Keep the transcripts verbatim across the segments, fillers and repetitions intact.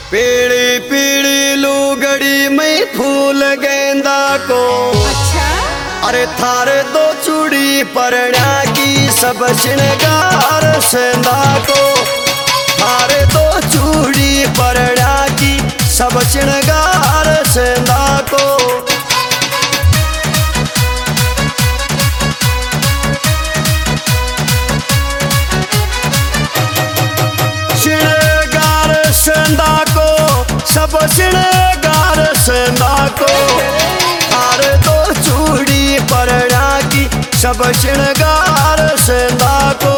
पीड़ी पीड़ी लुगड़ी में फूल गेंदा को। अच्छा अरे थारे दो चूड़ी परण्या की सब श्रृंगार सेंदा को। थारे दो चूड़ी परण्या की सब श्रृंगार सेंदा को। श्रृंगार सेंदा को सब श्रृंगार सेंदा को। थारे दो चूड़ी परण्या की सब श्रृंगार सेंदा को।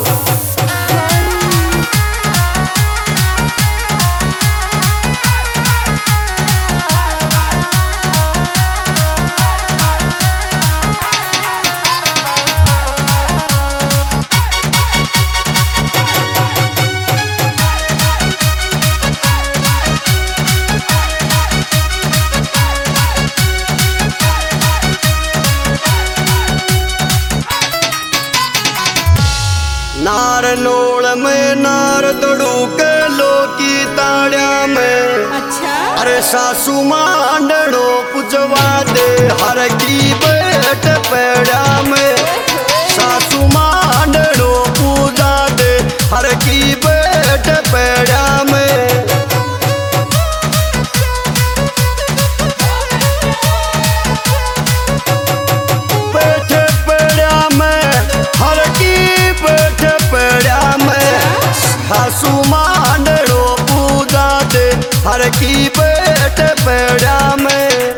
नार लोड़ में नार तड़ूके लो की ताड़िया में। अच्छा अरे सासू मांडड़ो पुजवा दे हर की बेट पेड़ा में। सासू मांडड़ो पूजा दे हर की बेट पेड़ा में। बेट पेड़ा में हर की बेट पेड़ा में। सासू मांडड़ो पूजा दे हर की बेट पेड़ा में।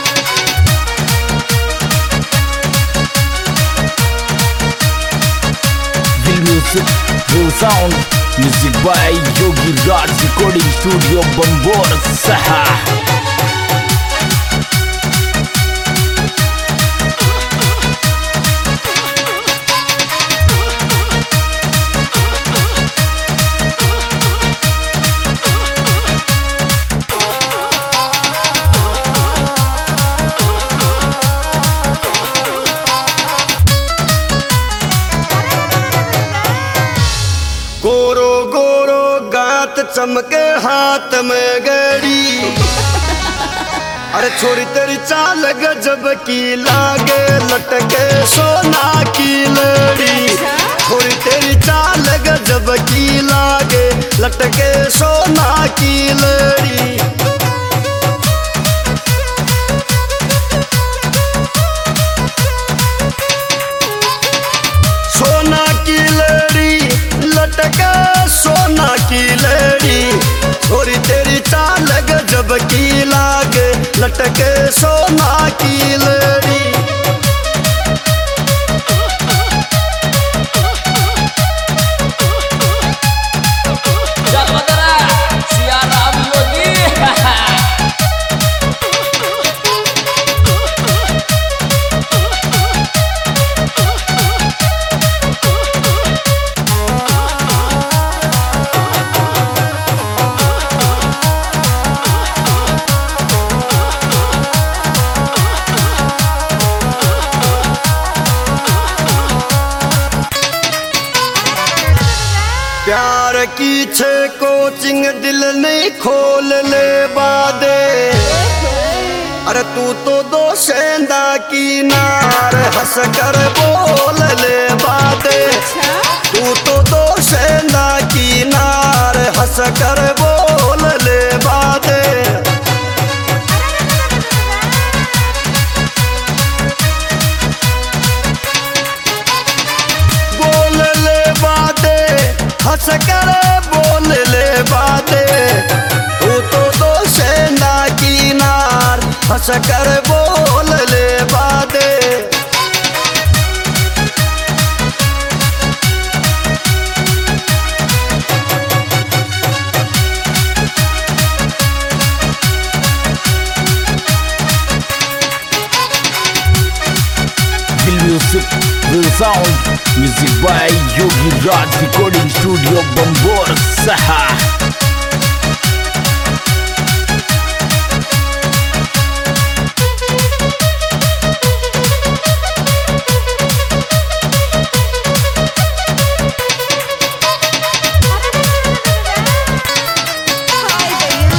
Bill Music, Bill Sound, Music by Yogi Raj Recording Studio, Bambor, Saha. गोरो गोरो गात चमके हाथ में गड़ी। अरे छोरी तेरी चाल गजब की लागे लटके सोना की लड़ी। छोरी तेरी चाल गजब की लागे लटके सोना की लड़ी। सोना की लड़ी लटके सोना की लड़ी। छोरी तेरी चाल गजब की लागे लटके सोना की लड़ी। प्यार की छे कोचिंग दिल नहीं खोल ले बादे। अरे तू तो दो सेंधा की नार हंस कर बोल ले बादे। तू तो दो सेंधा की नार हंस कर बोल ले बादे। बोल ले बादे हंस कर बोल ले बादे। तू तो दो सेंधा की नार हंस कर बोल ले बादे। Bill Music, Bill Sound, Music by Yogi Raj Recording Studio, Bambor, Saha. हाय भैया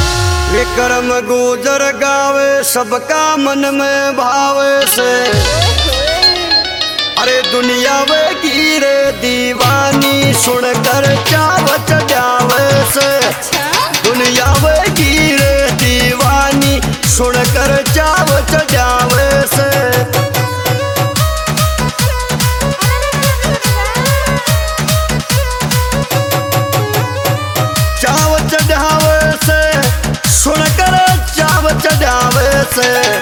करम गुजर गावे सबका मन में भावे से। अरे दुनिया वे गिरे दीवानी सुनकर चाव चढ़ावे से। दुनिया वे गिरे दीवानी सुनकर चाव चढ़ावे से। चाव चढ़ावे से सुनकर चाव चढ़ावे से।